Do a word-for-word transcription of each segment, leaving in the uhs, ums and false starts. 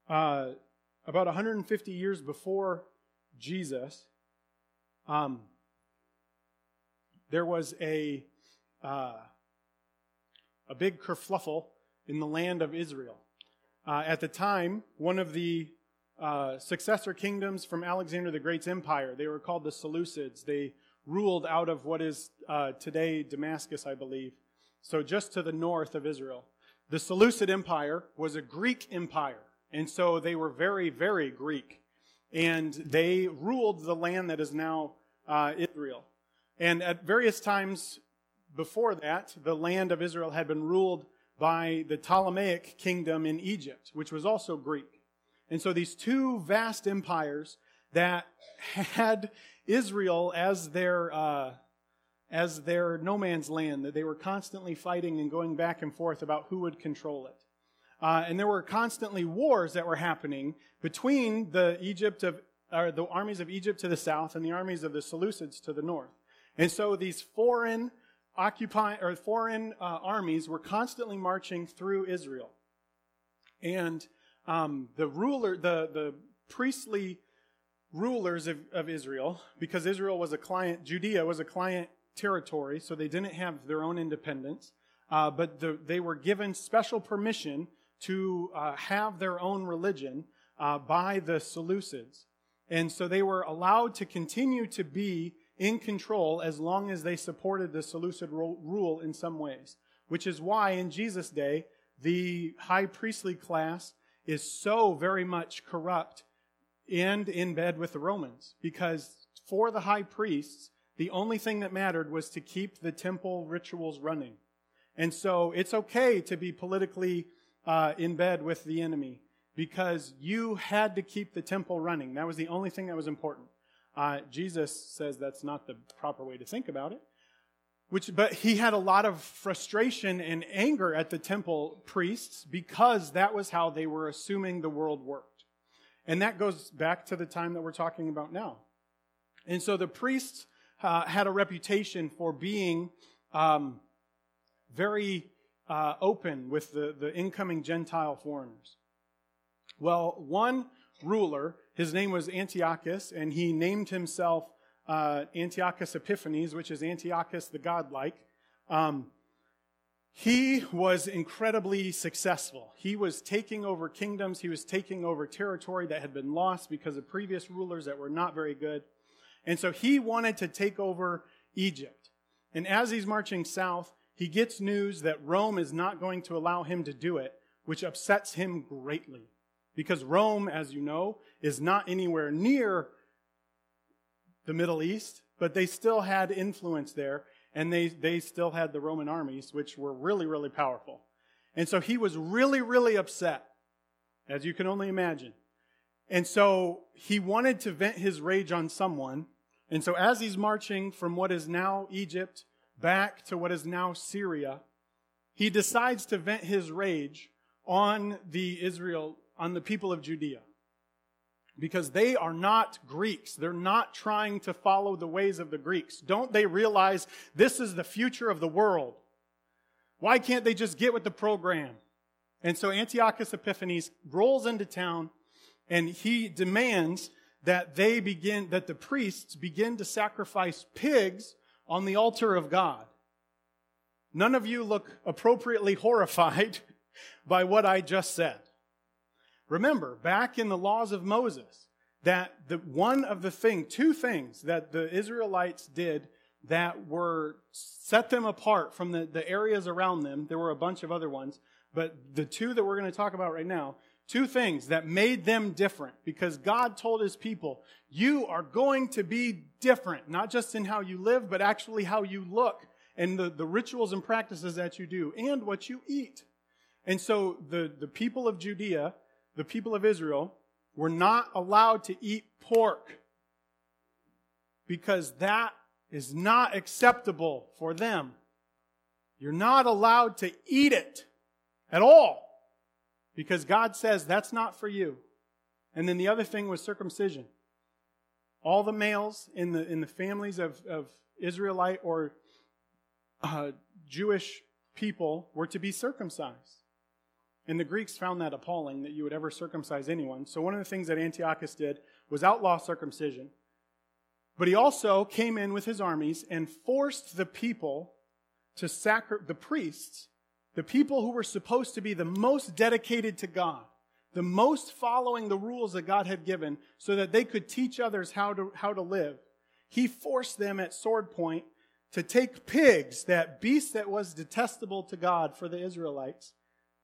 uh, about one hundred fifty years before Jesus, um, there was a uh, a big kerfluffle in the land of Israel. Uh, at the time, one of the uh, successor kingdoms from Alexander the Great's empire, they were called the Seleucids. They ruled out of what is uh, today Damascus, I believe, so just to the north of Israel. The Seleucid Empire was a Greek empire, and so they were very, very Greek. And they ruled the land that is now uh, Israel. And at various times before that, the land of Israel had been ruled by the Ptolemaic kingdom in Egypt, which was also Greek. And so these two vast empires that had Israel as their uh, as their no man's land, that they were constantly fighting and going back and forth about who would control it. Uh, and there were constantly wars that were happening between the Egypt of or the armies of Egypt to the south and the armies of the Seleucids to the north. And so these foreign occupying or foreign uh, armies were constantly marching through Israel. And um, the ruler, the the priestly rulers of, of Israel, because Israel was a client, Judea was a client territory, so they didn't have their own independence, uh, but the, they were given special permission to uh, have their own religion uh, by the Seleucids. And so they were allowed to continue to be in control as long as they supported the Seleucid ro- rule in some ways, which is why in Jesus' day, the high priestly class is so very much corrupt and in bed with the Romans, because for the high priests, the only thing that mattered was to keep the temple rituals running. And so it's okay to be politically uh, in bed with the enemy, because you had to keep the temple running. That was the only thing that was important. Uh, Jesus says that's not the proper way to think about it. Which, but he had a lot of frustration and anger at the temple priests because that was how they were assuming the world worked. And that goes back to the time that we're talking about now. And so the priests uh, had a reputation for being um, very uh, open with the, the incoming Gentile foreigners. Well, one ruler, his name was Antiochus, and he named himself uh, Antiochus Epiphanes, which is Antiochus the godlike. Um, he was incredibly successful. He was taking over kingdoms. He was taking over territory that had been lost because of previous rulers that were not very good. And so he wanted to take over Egypt. And as he's marching south, he gets news that Rome is not going to allow him to do it, which upsets him greatly. Because Rome, as you know, is not anywhere near the Middle East, but they still had influence there, and they, they still had the Roman armies, which were really, really powerful. And so he was really, really upset, as you can only imagine. And so he wanted to vent his rage on someone. And so as he's marching from what is now Egypt back to what is now Syria, he decides to vent his rage on the Israel, on the people of Judea. Because they are not Greeks. They're not trying to follow the ways of the Greeks. Don't they realize this is the future of the world? Why can't they just get with the program? And so Antiochus Epiphanes rolls into town, and he demands that they begin, that the priests begin to sacrifice pigs on the altar of God. None of you look appropriately horrified by what I just said. Remember, back in the laws of Moses, that the one of the thing, two things that the Israelites did that were set them apart from the, the areas around them. There were a bunch of other ones, but the two that we're going to talk about right now, two things that made them different, because God told his people, you are going to be different, not just in how you live, but actually how you look and the, the rituals and practices that you do and what you eat. And so the, the people of Judea, the people of Israel, were not allowed to eat pork because that is not acceptable for them. You're not allowed to eat it at all because God says that's not for you. And then the other thing was circumcision. All the males in the in the families of, of Israelite or uh, Jewish people were to be circumcised. And the Greeks found that appalling, that you would ever circumcise anyone. So one of the things that Antiochus did was outlaw circumcision. But he also came in with his armies and forced the people to sacrifice, the priests, the people who were supposed to be the most dedicated to God, the most following the rules that God had given so that they could teach others how to, how to live. He forced them at sword point to take pigs, that beast that was detestable to God for the Israelites,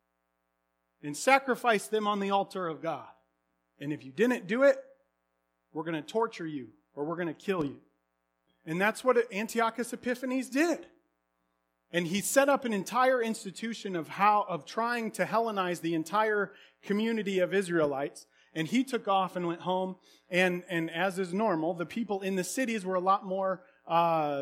and sacrifice them on the altar of God. And if you didn't do it, we're going to torture you or we're going to kill you. And that's what Antiochus Epiphanes did. And he set up an entire institution of how of trying to Hellenize the entire community of Israelites. And he took off and went home. And, and as is normal, the people in the cities were a lot more uh,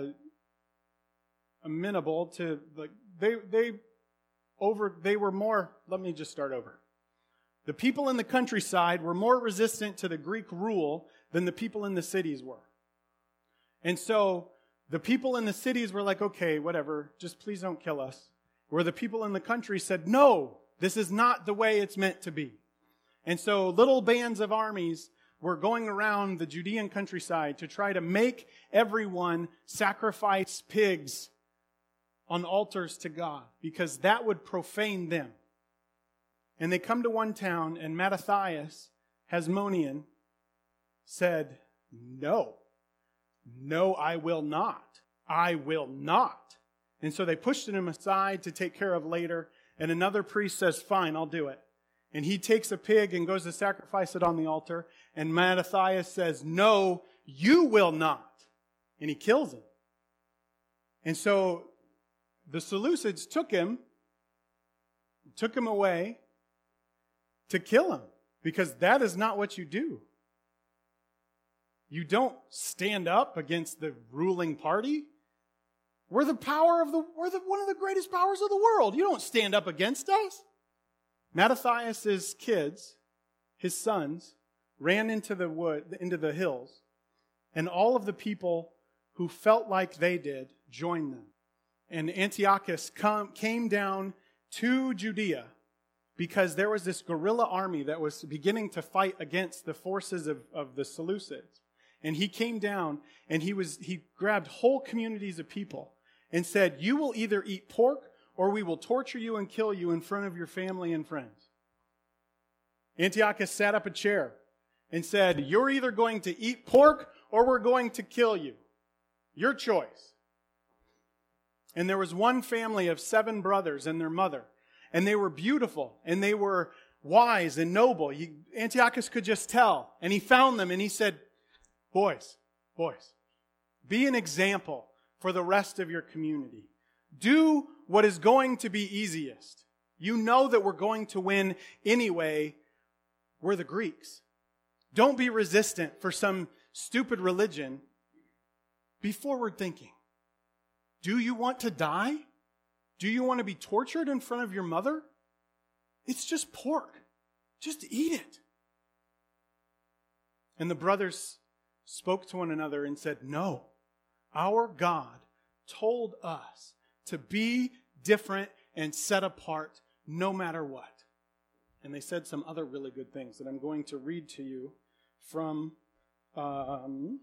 amenable to, like, they they over they were more, let me just start over. The people in the countryside were more resistant to the Greek rule than the people in the cities were. And so the people in the cities were like, okay, whatever, just please don't kill us. Where the people in the country said, no, this is not the way it's meant to be. And so little bands of armies were going around the Judean countryside to try to make everyone sacrifice pigs on altars to God, because that would profane them. And they come to one town, and Mattathias, Hasmonean, said, no, no, I will not. I will not. And so they pushed him aside to take care of later, and another priest says, fine, I'll do it. And he takes a pig and goes to sacrifice it on the altar, and Mattathias says, no, you will not. And he kills him. And so the Seleucids took him, took him away to kill him, because that is not what you do. You don't stand up against the ruling party. We're the power of the, we're the, one of the greatest powers of the world. You don't stand up against us. Mattathias' kids, his sons, ran into the wood, into the hills, and all of the people who felt like they did joined them. And Antiochus come, came down to Judea because there was this guerrilla army that was beginning to fight against the forces of, of the Seleucids. And he came down and he was he grabbed whole communities of people and said, you will either eat pork or we will torture you and kill you in front of your family and friends. Antiochus sat up a chair and said, you're either going to eat pork or we're going to kill you. Your choice. And there was one family of seven brothers and their mother. And they were beautiful and they were wise and noble. He, Antiochus could just tell. And he found them and he said, boys, boys, be an example for the rest of your community. Do what is going to be easiest. You know that we're going to win anyway. We're the Greeks. Don't be resistant for some stupid religion. Be forward thinking. Do you want to die? Do you want to be tortured in front of your mother? It's just pork. Just eat it. And the brothers spoke to one another and said, no, our God told us to be different and set apart no matter what. And they said some other really good things that I'm going to read to you from um,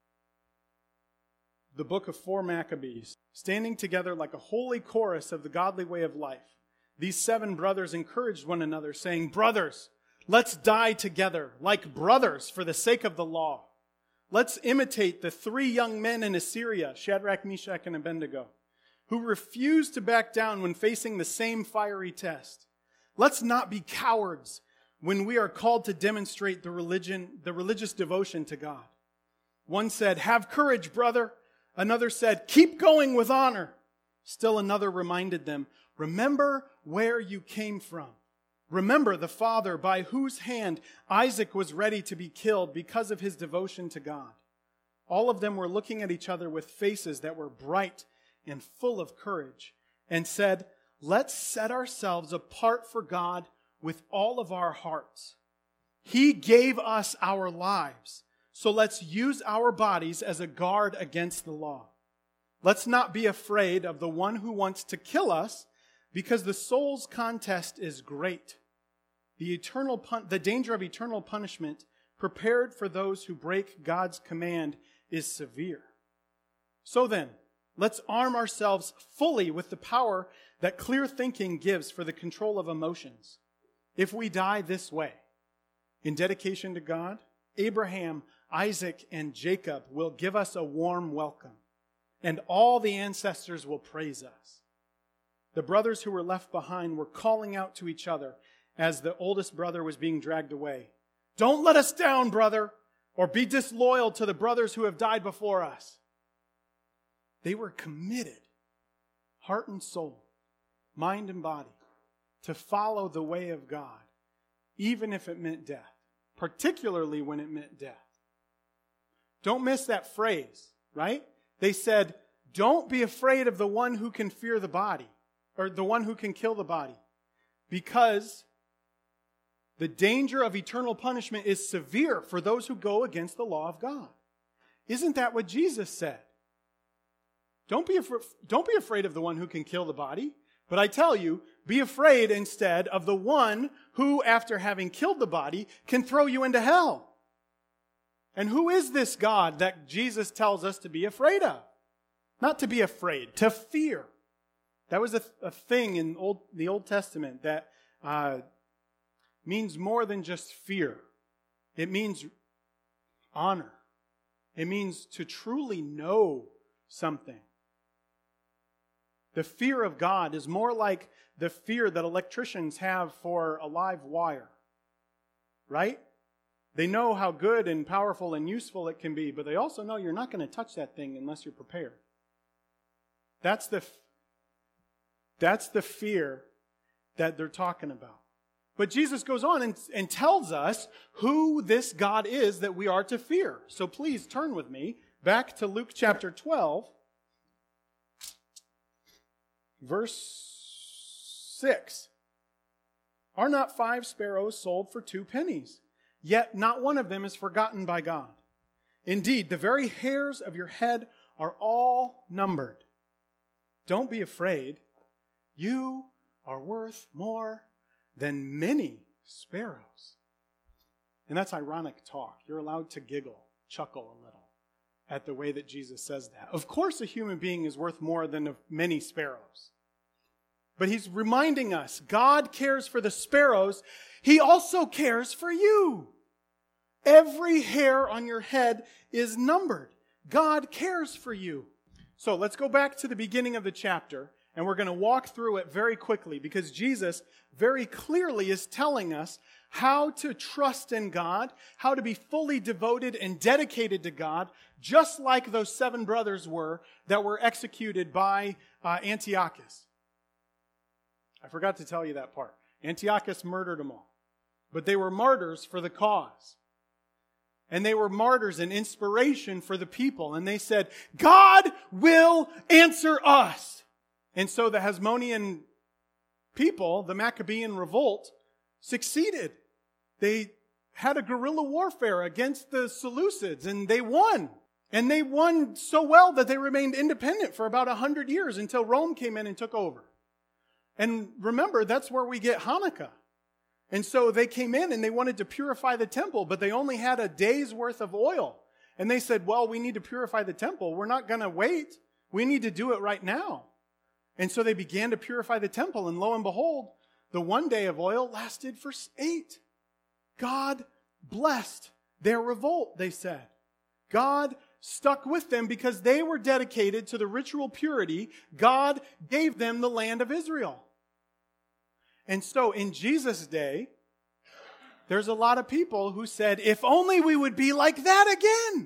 the book of four Maccabees. Standing together like a holy chorus of the godly way of life, these seven brothers encouraged one another, saying, brothers, let's die together like brothers for the sake of the law. Let's imitate the three young men in Assyria, Shadrach, Meshach, and Abednego, who refused to back down when facing the same fiery test. Let's not be cowards when we are called to demonstrate the religion, the religious devotion to God. One said, have courage, brother. Another said, keep going with honor. Still another reminded them, remember where you came from. Remember the father by whose hand Isaac was ready to be killed because of his devotion to God. All of them were looking at each other with faces that were bright and full of courage and said, let's set ourselves apart for God with all of our hearts. He gave us our lives, so let's use our bodies as a guard against the law. Let's not be afraid of the one who wants to kill us, because the soul's contest is great. The eternal pun- the danger of eternal punishment prepared for those who break God's command is severe. So then, let's arm ourselves fully with the power that clear thinking gives for the control of emotions. If we die this way, in dedication to God, Abraham, Isaac, and Jacob will give us a warm welcome, and all the ancestors will praise us. The brothers who were left behind were calling out to each other as the oldest brother was being dragged away. "Don't let us down, brother, or be disloyal to the brothers who have died before us." They were committed, heart and soul, mind and body, to follow the way of God, even if it meant death, particularly when it meant death. Don't miss that phrase, right? They said, "Don't be afraid of the one who can fear the body, or the one who can kill the body, because the danger of eternal punishment is severe for those who go against the law of God." Isn't that what Jesus said? Don't be, af- don't be afraid of the one who can kill the body, but I tell you, be afraid instead of the one who, after having killed the body, can throw you into hell. And who is this God that Jesus tells us to be afraid of? Not to be afraid, to fear. That was a, a thing in old, the Old Testament that uh, means more than just fear. It means honor. It means to truly know something. The fear of God is more like the fear that electricians have for a live wire. Right? They know how good and powerful and useful it can be, but they also know you're not going to touch that thing unless you're prepared. That's the, that's the fear that they're talking about. But Jesus goes on and, and tells us who this God is that we are to fear. So please turn with me back to Luke chapter twelve, verse six. "Are not five sparrows sold for two pennies? Yet not one of them is forgotten by God. Indeed, the very hairs of your head are all numbered. Don't be afraid. You are worth more than many sparrows." And that's ironic talk. You're allowed to giggle, chuckle a little at the way that Jesus says that. Of course, a human being is worth more than many sparrows. But he's reminding us, God cares for the sparrows. He also cares for you. Every hair on your head is numbered. God cares for you. So let's go back to the beginning of the chapter, and we're going to walk through it very quickly, because Jesus very clearly is telling us how to trust in God, how to be fully devoted and dedicated to God, just like those seven brothers were that were executed by uh, Antiochus. I forgot to tell you that part. Antiochus murdered them all. But they were martyrs for the cause. And they were martyrs and inspiration for the people. And they said, God will answer us. And so the Hasmonean people, the Maccabean revolt, succeeded. They had a guerrilla warfare against the Seleucids, and they won. And they won so well that they remained independent for about a hundred years until Rome came in and took over. And remember, that's where we get Hanukkah. And so they came in and they wanted to purify the temple, but they only had a day's worth of oil. And they said, well, we need to purify the temple. We're not going to wait. We need to do it right now. And so they began to purify the temple. And lo and behold, the one day of oil lasted for eight. God blessed their revolt, they said. God stuck with them because they were dedicated to the ritual purity. God gave them the land of Israel. And so in Jesus' day, there's a lot of people who said, if only we would be like that again.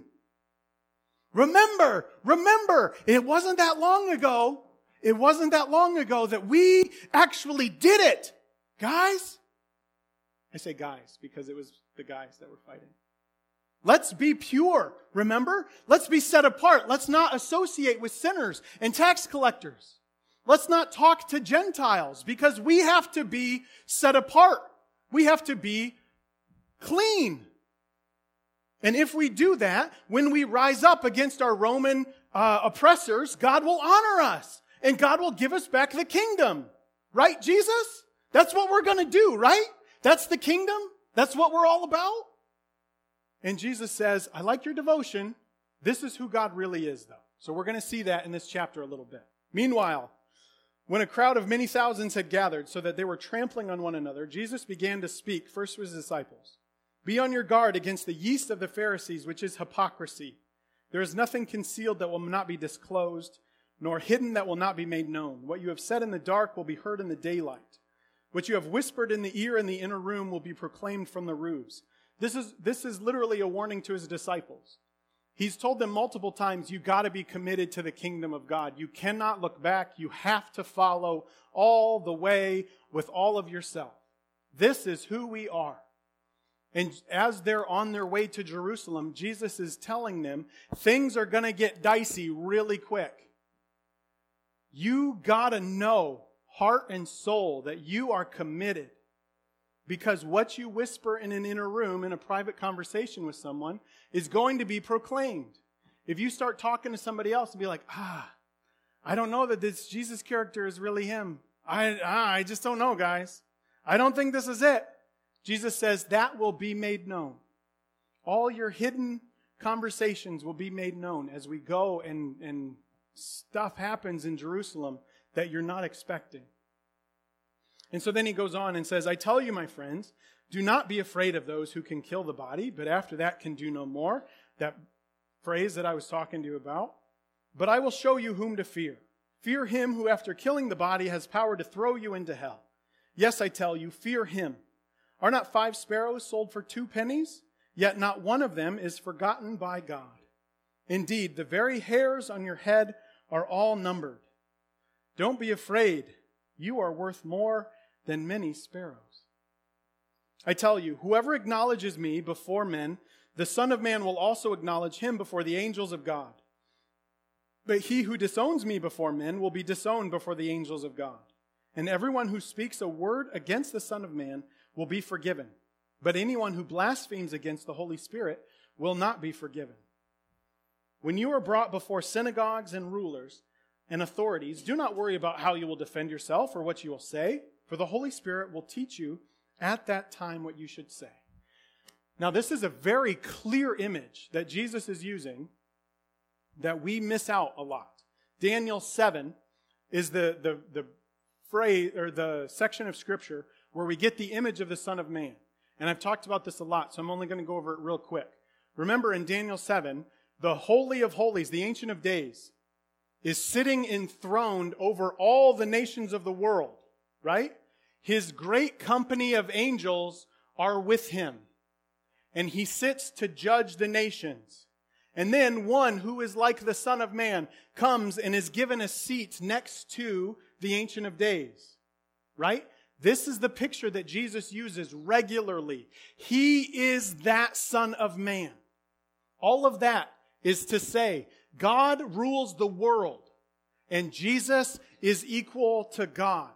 Remember, remember, it wasn't that long ago. It wasn't that long ago that we actually did it. Guys, I say guys because it was the guys that were fighting. Let's be pure, remember? Let's be set apart. Let's not associate with sinners and tax collectors. Let's not talk to Gentiles because we have to be set apart. We have to be clean. And if we do that, when we rise up against our Roman uh, oppressors, God will honor us and God will give us back the kingdom. Right, Jesus? That's what we're going to do, right? That's the kingdom. That's what we're all about. And Jesus says, I like your devotion. This is who God really is, though. So we're going to see that in this chapter a little bit. Meanwhile, when a crowd of many thousands had gathered so that they were trampling on one another, Jesus began to speak first to his disciples. Be on your guard against the yeast of the Pharisees, which is hypocrisy. There is nothing concealed that will not be disclosed, nor hidden that will not be made known. What you have said in the dark will be heard in the daylight. What you have whispered in the ear in the inner room will be proclaimed from the roofs. This is, this is literally a warning to his disciples. He's told them multiple times, you got to be committed to the kingdom of God. You cannot look back. You have to follow all the way with all of yourself. This is who we are. And as they're on their way to Jerusalem, Jesus is telling them things are going to get dicey really quick. You got to know, heart and soul, that you are committed. Because what you whisper in an inner room, in a private conversation with someone, is going to be proclaimed. If you start talking to somebody else and be like, ah, I don't know that this Jesus character is really him. I, ah, I just don't know, guys. I don't think this is it. Jesus says that will be made known. All your hidden conversations will be made known as we go and, and stuff happens in Jerusalem that you're not expecting. And so then he goes on and says, I tell you, my friends, do not be afraid of those who can kill the body, but after that can do no more. That phrase that I was talking to you about. But I will show you whom to fear. Fear him who after killing the body has power to throw you into hell. Yes, I tell you, fear him. Are not five sparrows sold for two pennies? Yet not one of them is forgotten by God. Indeed, the very hairs on your head are all numbered. Don't be afraid. You are worth more than many sparrows. I tell you, whoever acknowledges me before men, the Son of Man will also acknowledge him before the angels of God. But he who disowns me before men will be disowned before the angels of God. And everyone who speaks a word against the Son of Man will be forgiven. But anyone who blasphemes against the Holy Spirit will not be forgiven. When you are brought before synagogues and rulers and authorities, do not worry about how you will defend yourself or what you will say, for the Holy Spirit will teach you at that time what you should say. Now, this is a very clear image that Jesus is using that we miss out a lot. Daniel seven is the, the, the phrase or the section of Scripture where we get the image of the Son of Man. And I've talked about this a lot, so I'm only going to go over it real quick. Remember in Daniel seven, the Holy of Holies, the Ancient of Days, is sitting enthroned over all the nations of the world, right? His great company of angels are with him. And he sits to judge the nations. And then one who is like the Son of Man comes and is given a seat next to the Ancient of Days, right? This is the picture that Jesus uses regularly. He is that Son of Man. All of that is to say, God rules the world, and Jesus is equal to God.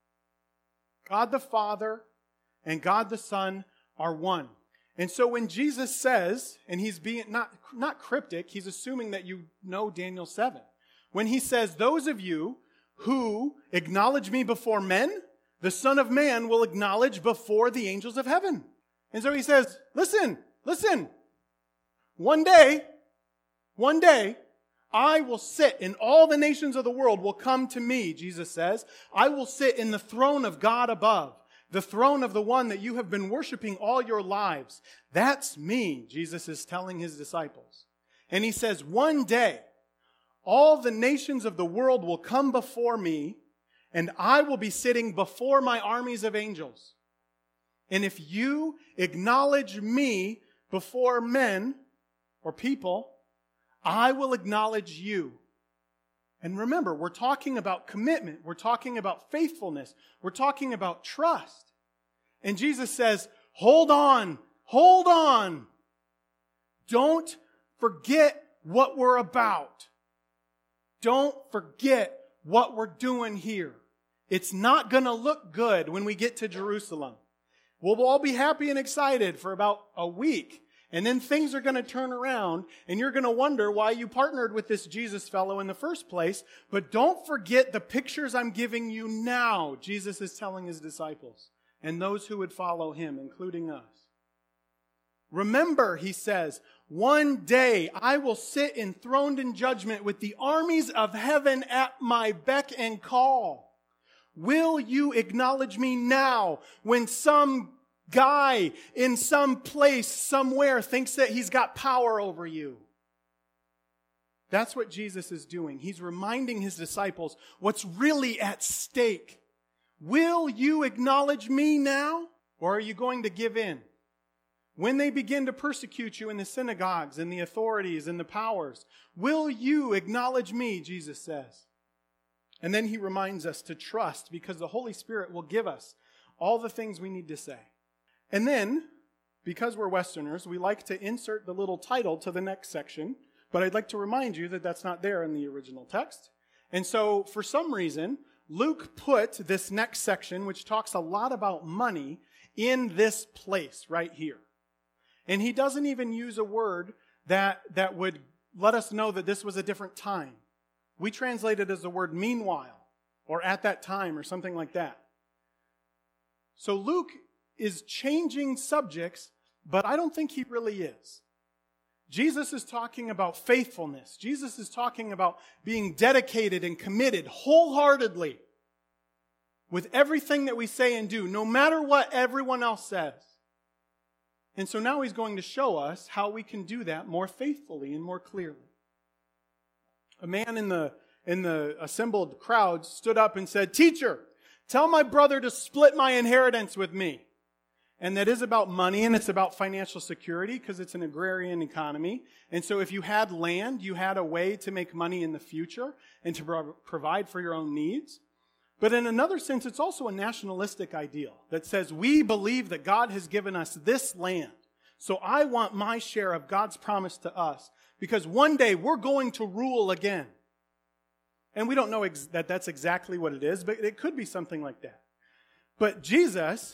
God the Father and God the Son are one. And so when Jesus says, and he's being not, not cryptic, he's assuming that you know Daniel seven. When he says, those of you who acknowledge me before men, the Son of Man will acknowledge before the angels of heaven. And so he says, listen, listen, one day, one day, I will sit and all the nations of the world will come to me, Jesus says. I will sit in the throne of God above, the throne of the one that you have been worshiping all your lives. That's me, Jesus is telling his disciples. And he says, one day, all the nations of the world will come before me, and I will be sitting before my armies of angels. And if you acknowledge me before men or people, I will acknowledge you. And remember, we're talking about commitment. We're talking about faithfulness. We're talking about trust. And Jesus says, hold on, hold on. Don't forget what we're about. Don't forget what we're doing here. It's not going to look good when we get to Jerusalem. We'll all be happy and excited for about a week. And then things are going to turn around, and you're going to wonder why you partnered with this Jesus fellow in the first place. But don't forget the pictures I'm giving you now, Jesus is telling his disciples and those who would follow him, including us. Remember, he says, one day I will sit enthroned in judgment with the armies of heaven at my beck and call. Will you acknowledge me now when some guy in some place, somewhere, thinks that he's got power over you? That's what Jesus is doing. He's reminding his disciples what's really at stake. Will you acknowledge me now, or are you going to give in? When they begin to persecute you in the synagogues and the authorities and the powers, will you acknowledge me, Jesus says. And then he reminds us to trust, because the Holy Spirit will give us all the things we need to say. And then, because we're Westerners, we like to insert the little title to the next section, but I'd like to remind you that that's not there in the original text. And so, for some reason, Luke put this next section, which talks a lot about money, in this place right here. And he doesn't even use a word that, that would let us know that this was a different time. We translate it as the word meanwhile, or at that time, or something like that. So Luke is changing subjects, but I don't think he really is. Jesus is talking about faithfulness. Jesus is talking about being dedicated and committed wholeheartedly with everything that we say and do, no matter what everyone else says. And so now he's going to show us how we can do that more faithfully and more clearly. A man in the, in the assembled crowd stood up and said, "Teacher, tell my brother to split my inheritance with me." And that is about money, and it's about financial security, because it's an agrarian economy. And so if you had land, you had a way to make money in the future and to pro- provide for your own needs. But in another sense, it's also a nationalistic ideal that says we believe that God has given us this land. So I want my share of God's promise to us, because one day we're going to rule again. And we don't know ex- that that's exactly what it is, but it could be something like that. But Jesus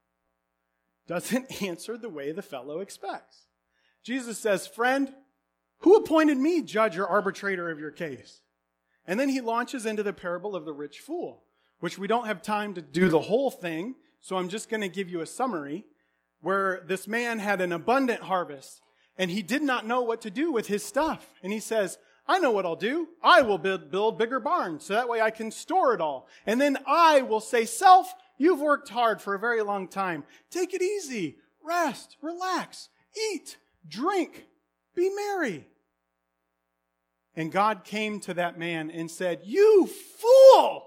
doesn't answer the way the fellow expects. Jesus says, "Friend, who appointed me judge or arbitrator of your case?" And then he launches into the parable of the rich fool, which we don't have time to do the whole thing, so I'm just going to give you a summary, where this man had an abundant harvest, and he did not know what to do with his stuff. And he says, "I know what I'll do. I will build, build bigger barns, so that way I can store it all. And then I will say, 'Self, you've worked hard for a very long time. Take it easy. Rest. Relax. Eat. Drink. Be merry.'" And God came to that man and said, "You fool!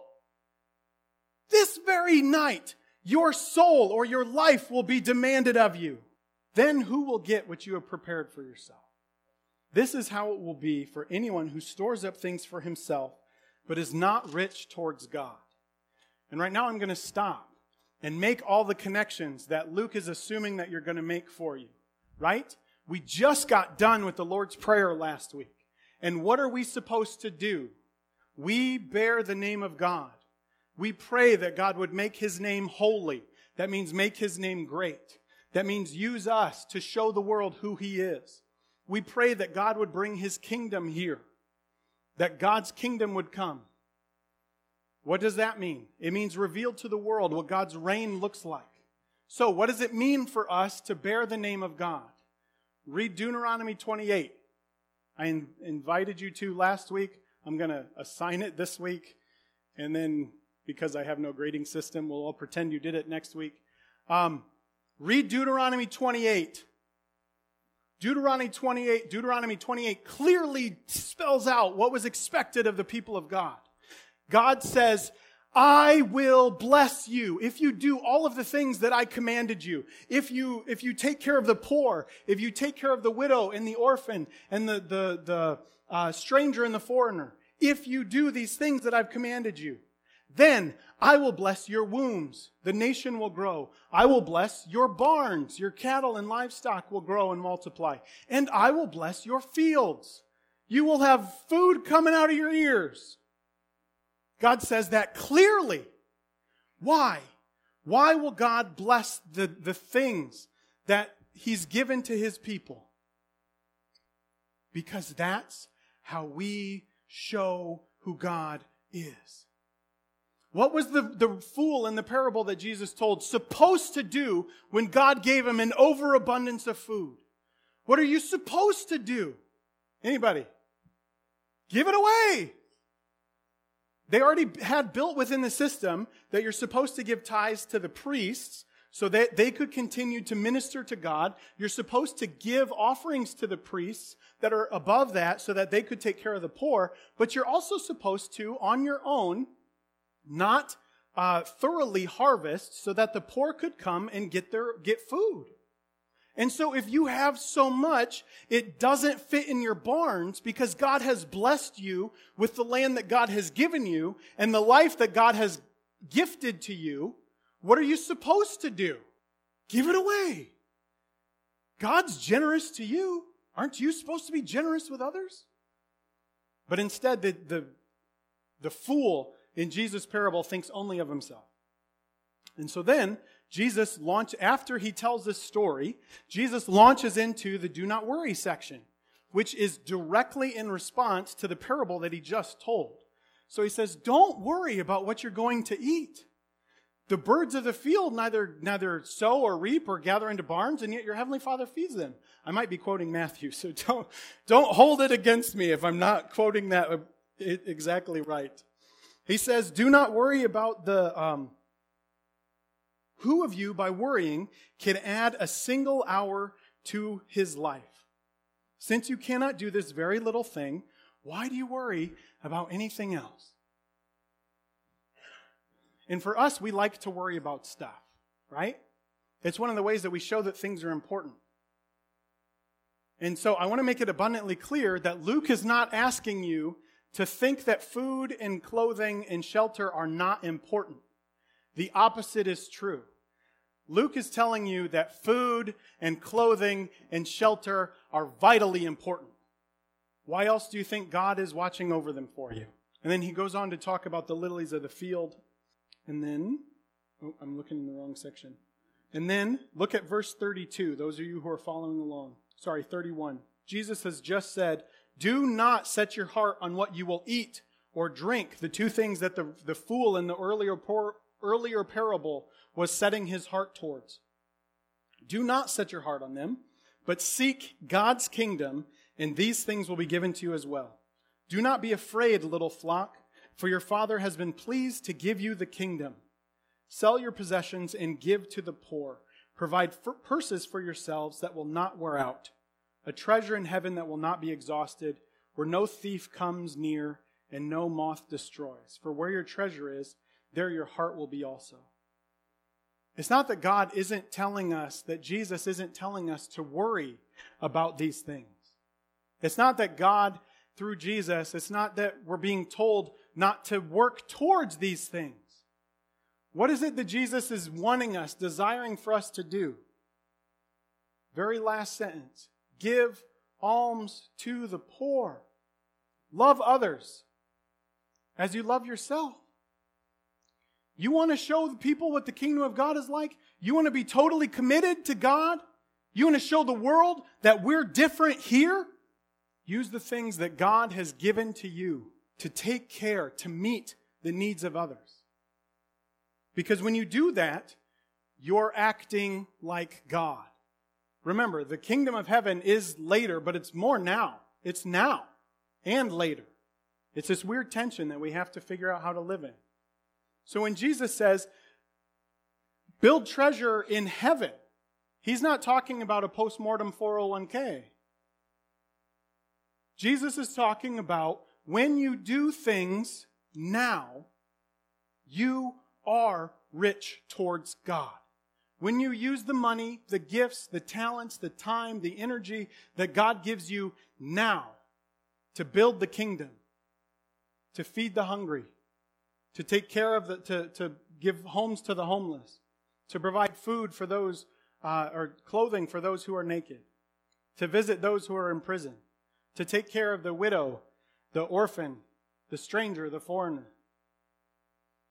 This very night, your soul or your life will be demanded of you. Then who will get what you have prepared for yourself? This is how it will be for anyone who stores up things for himself, but is not rich towards God." And right now I'm going to stop and make all the connections that Luke is assuming that you're going to make for you, right? We just got done with the Lord's Prayer last week. And what are we supposed to do? We bear the name of God. We pray that God would make his name holy. That means make his name great. That means use us to show the world who he is. We pray that God would bring his kingdom here, that God's kingdom would come. What does that mean? It means reveal to the world what God's reign looks like. So what does it mean for us to bear the name of God? Read Deuteronomy twenty-eight. I in- invited you to last week. I'm going to assign it this week. And then, because I have no grading system, we'll all pretend you did it next week. Um, read Deuteronomy twenty-eight. Deuteronomy twenty-eight, Deuteronomy twenty-eight clearly spells out what was expected of the people of God. God says, "I will bless you if you do all of the things that I commanded you. If you, if you take care of the poor, if you take care of the widow and the orphan and the, the, the uh, stranger and the foreigner, if you do these things that I've commanded you, then I will bless your wombs. The nation will grow. I will bless your barns. Your cattle and livestock will grow and multiply. And I will bless your fields. You will have food coming out of your ears." God says that clearly. Why? Why will God bless the, the things that he's given to his people. Because that's how we show who God is. What was the, the fool in the parable that Jesus told supposed to do when God gave him an overabundance of food? What are you supposed to do? Anybody? Give it away. They already had built within the system that you're supposed to give tithes to the priests so that they could continue to minister to God. You're supposed to give offerings to the priests that are above that so that they could take care of the poor. But you're also supposed to, on your own, not uh, thoroughly harvest so that the poor could come and get their get food. And so if you have so much, it doesn't fit in your barns because God has blessed you with the land that God has given you and the life that God has gifted to you. What are you supposed to do? Give it away. God's generous to you. Aren't you supposed to be generous with others? But instead, the, the, the fool in Jesus' parable thinks only of himself. And so then, Jesus launch after he tells this story, Jesus launches into the do not worry section, which is directly in response to the parable that he just told. So he says, don't worry about what you're going to eat. The birds of the field neither, neither sow or reap or gather into barns, and yet your heavenly Father feeds them. I might be quoting Matthew, so don't, don't hold it against me if I'm not quoting that exactly right. He says, do not worry about the... Um, Who of you, by worrying, can add a single hour to his life? Since you cannot do this very little thing, why do you worry about anything else? And for us, we like to worry about stuff, right? It's one of the ways that we show that things are important. And so I want to make it abundantly clear that Luke is not asking you to think that food and clothing and shelter are not important. The opposite is true. Luke is telling you that food and clothing and shelter are vitally important. Why else do you think God is watching over them for you? And then he goes on to talk about the lilies of the field. And then, oh, I'm looking in the wrong section. And then, look at verse thirty-two, those of you who are following along. Sorry, thirty-one. Jesus has just said, do not set your heart on what you will eat or drink, the two things that the, the fool in the earlier, por, earlier parable was setting his heart towards. Do not set your heart on them, but seek God's kingdom, and these things will be given to you as well. Do not be afraid, little flock, for your Father has been pleased to give you the kingdom. Sell your possessions and give to the poor. Provide for purses for yourselves that will not wear out, a treasure in heaven that will not be exhausted, where no thief comes near and no moth destroys. For where your treasure is, there your heart will be also. It's not that God isn't telling us, that Jesus isn't telling us to worry about these things. It's not that God, through Jesus, it's not that we're being told not to work towards these things. What is it that Jesus is wanting us, desiring for us to do? Very last sentence. Give alms to the poor. Love others as you love yourself. You want to show the people what the kingdom of God is like? You want to be totally committed to God? You want to show the world that we're different here? Use the things that God has given to you to take care, to meet the needs of others. Because when you do that, you're acting like God. Remember, the kingdom of heaven is later, but it's more now. It's now and later. It's this weird tension that we have to figure out how to live in. So when Jesus says, build treasure in heaven, he's not talking about a post-mortem four oh one k. Jesus is talking about when you do things now, you are rich towards God. When you use the money, the gifts, the talents, the time, the energy that God gives you now to build the kingdom, to feed the hungry, to take care of the, to, to give homes to the homeless, to provide food for those, uh, or clothing for those who are naked, to visit those who are in prison, to take care of the widow, the orphan, the stranger, the foreigner.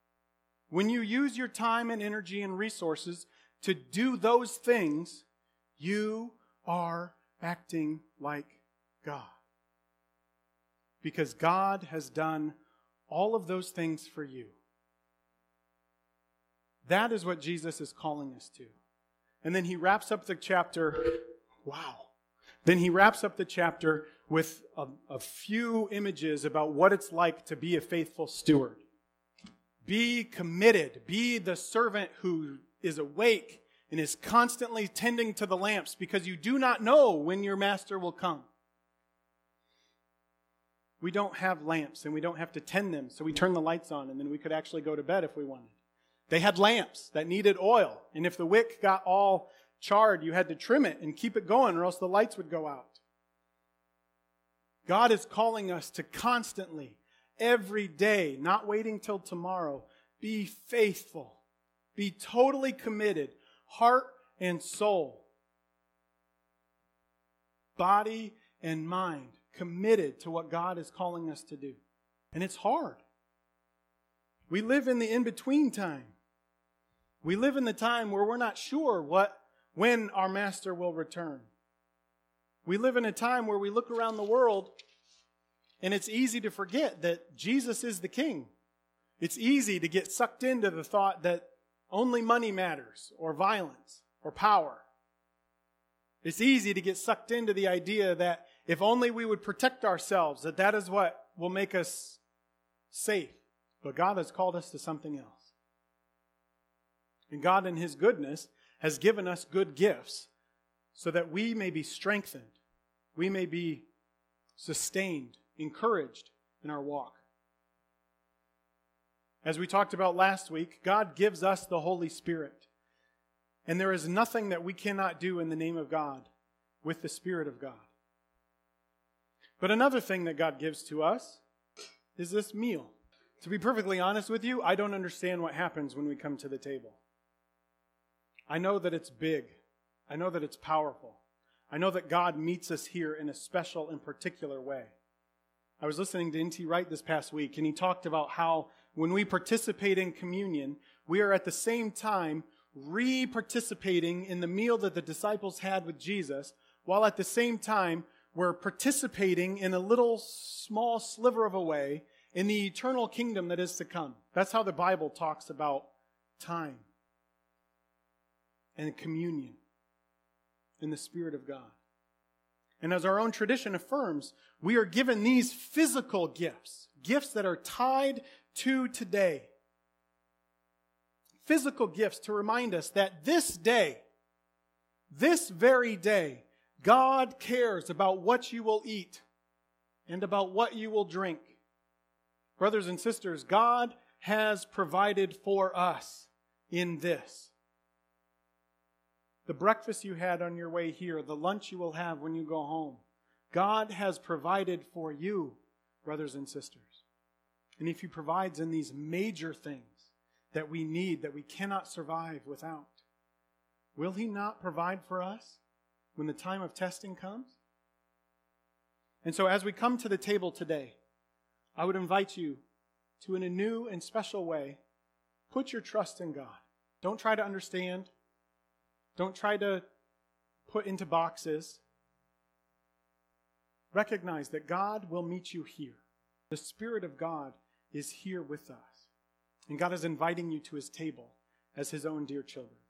When you use your time and energy and resources to do those things, You are acting like God. Because God has done all of those things for you. That is what Jesus is calling us to. And then he wraps up the chapter, wow. Then he wraps up the chapter with a, a few images about what it's like to be a faithful steward. Be committed. Be the servant who is awake and is constantly tending to the lamps because you do not know when your master will come. We don't have lamps and we don't have to tend them, so we turn the lights on and then we could actually go to bed if we wanted. They had lamps that needed oil, and if the wick got all charred, you had to trim it and keep it going or else the lights would go out. God is calling us to constantly, every day, not waiting till tomorrow, be faithful, be totally committed, heart and soul, body and mind, committed to what God is calling us to do. And it's hard. We live in the in-between time. We live in the time where we're not sure what, when our master will return. We live in a time where we look around the world and it's easy to forget that Jesus is the king. It's easy to get sucked into the thought that only money matters, or violence, or power. It's easy to get sucked into the idea that if only we would protect ourselves, that that is what will make us safe. But God has called us to something else. And God in His goodness has given us good gifts so that we may be strengthened. We may be sustained, encouraged in our walk. As we talked about last week, God gives us the Holy Spirit. And there is nothing that we cannot do in the name of God with the Spirit of God. But another thing that God gives to us is this meal. To be perfectly honest with you, I don't understand what happens when we come to the table. I know that it's big. I know that it's powerful. I know that God meets us here in a special and particular way. I was listening to N T Wright this past week, and he talked about how when we participate in communion, we are at the same time re-participating in the meal that the disciples had with Jesus, while at the same time we're participating in a little small sliver of a way in the eternal kingdom that is to come. That's how the Bible talks about time and communion in the Spirit of God. And as our own tradition affirms, we are given these physical gifts, gifts that are tied to today. Physical gifts to remind us that this day, this very day, God cares about what you will eat and about what you will drink. Brothers and sisters, God has provided for us in this. The breakfast you had on your way here, the lunch you will have when you go home, God has provided for you, brothers and sisters. And if He provides in these major things that we need, that we cannot survive without, will He not provide for us when the time of testing comes? And so as we come to the table today, I would invite you to, in a new and special way, put your trust in God. Don't try to understand. Don't try to put into boxes. Recognize that God will meet you here. The Spirit of God is here with us. And God is inviting you to His table as His own dear children.